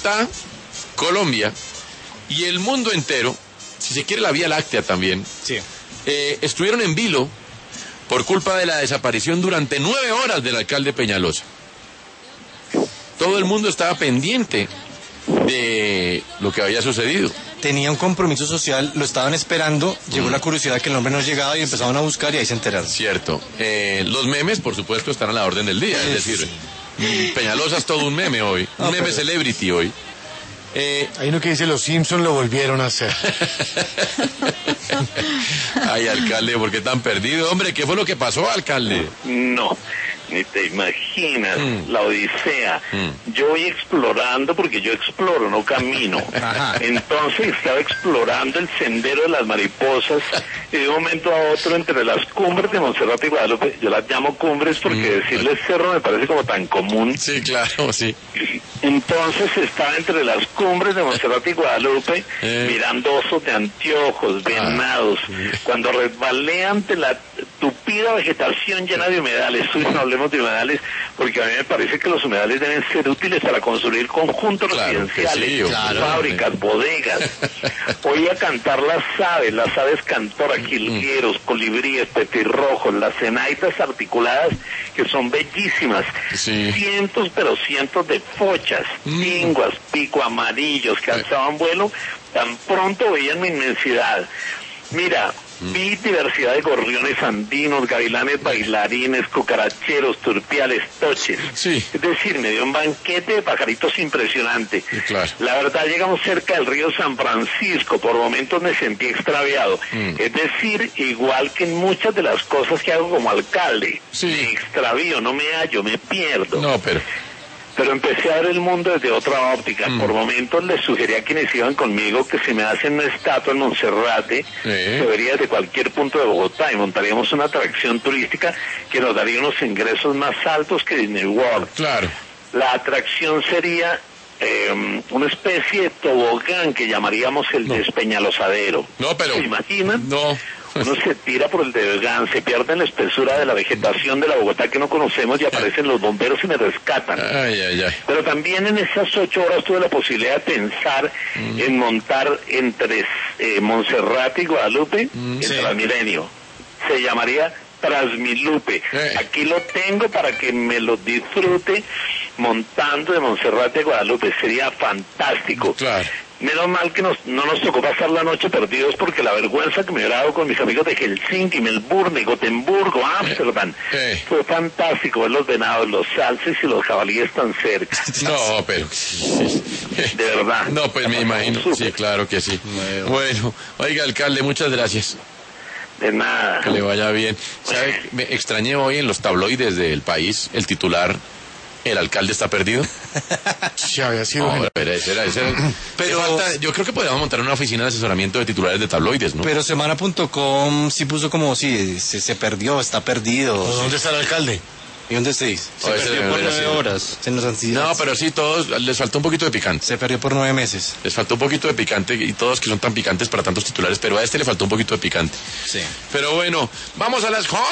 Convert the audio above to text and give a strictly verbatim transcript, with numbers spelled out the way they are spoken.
Bogotá, Colombia y el mundo entero, si se quiere la Vía Láctea también, sí. eh, estuvieron en vilo por culpa de la desaparición durante nueve horas del alcalde Peñalosa. Todo el mundo estaba pendiente de lo que había sucedido. Tenía un compromiso social, lo estaban esperando, llegó mm. la curiosidad que el hombre no llegaba y empezaron a buscar y ahí se enteraron. Cierto. Eh, los memes, por supuesto, están a la orden del día, es decir, sí. Peñalosa es todo un meme hoy, un no, meme pero... celebrity hoy. Eh, Hay uno que dice, los Simpsons lo volvieron a hacer. Ay, alcalde, ¿por qué tan perdido? Hombre, ¿qué fue lo que pasó, alcalde? No, ni te imaginas, mm. la odisea. Mm. Yo voy explorando, porque yo exploro, no camino. Ajá. Entonces estaba explorando el sendero de las mariposas y de un momento a otro entre las cumbres de Monserrate y Guadalupe, yo las llamo cumbres porque mm. decirles cerro me parece como tan común. Sí, claro, sí. Entonces estaba entre las cumbres de Monserrate y Guadalupe, eh. mirando osos de anteojos, venados, ah. cuando resbalé ante la tupida vegetación llena de humedales. Uy, no hablemos de humedales, porque a mí me parece que los humedales deben ser útiles para construir conjuntos claro residenciales, sí, claro, fábricas, hombre. bodegas. Oía cantar las aves, las aves cantoras, jilgueros, colibríes, petirrojos, las cenaitas articuladas, que son bellísimas. Sí. Cientos, pero cientos de fochas, tinguas, pico amarillos que alzaban vuelo, tan pronto veían mi inmensidad. Mira, vi diversidad de gorriones andinos, gavilanes bailarines, cucaracheros, turpiales, toches. Sí. Es decir, me dio un banquete de pajaritos impresionante. Sí, claro. La verdad, llegamos cerca del río San Francisco, por momentos me sentí extraviado. Mm. Es decir, igual que en muchas de las cosas que hago como alcalde, sí. me extravío, no me hallo, me pierdo. No, pero... Pero empecé a ver el mundo desde otra óptica. Mm. Por momentos les sugería a quienes iban conmigo que si me hacen una estatua en Monserrate, sí. se vería desde cualquier punto de Bogotá y montaríamos una atracción turística que nos daría unos ingresos más altos que Disney World. Claro. La atracción sería eh, una especie de tobogán que llamaríamos el no. despeñalosadero. No, pero... ¿Se imaginan? No. Uno se tira por el tobogán, se pierde en la espesura de la vegetación de la Bogotá que no conocemos y aparecen los bomberos y me rescatan. Ay, ay, ay. Pero también en esas ocho horas tuve la posibilidad de pensar mm. en montar entre eh, Monserrate y Guadalupe mm, el sí. Transmilenio. Se llamaría Transmilupe. Eh. Aquí lo tengo para que me lo disfrute montando de Monserrate a Guadalupe. Sería fantástico. Claro. Menos mal que nos, no nos tocó pasar la noche perdidos porque la vergüenza que me hubiera dado con mis amigos de Helsinki, Melbourne, Gotemburgo, Ámsterdam, eh, eh. fue fantástico ver los venados, los salces y los jabalíes tan cerca. No, pero... De verdad. No, pues me imagino. Super. Sí, claro que sí. Bueno. bueno, oiga, alcalde, muchas gracias. De nada. Que le vaya bien. ¿Sabe? Me extrañé hoy en los tabloides del País el titular... ¿El alcalde está perdido? Sí, había sido. No, pero, ese era, ese era, pero falta, yo creo que podríamos montar una oficina de asesoramiento de titulares de tabloides, ¿no? Pero semana punto com sí puso como si se, se perdió, está perdido. ¿Dónde sí. está el alcalde? ¿Y dónde estáis? Se oh, perdió por nueve horas. Se nos han... No, pero sí, todos, les faltó un poquito de picante. Se perdió por nueve meses. Les faltó un poquito de picante y todos que son tan picantes para tantos titulares, pero a este le faltó un poquito de picante. Sí. Pero bueno, vamos a las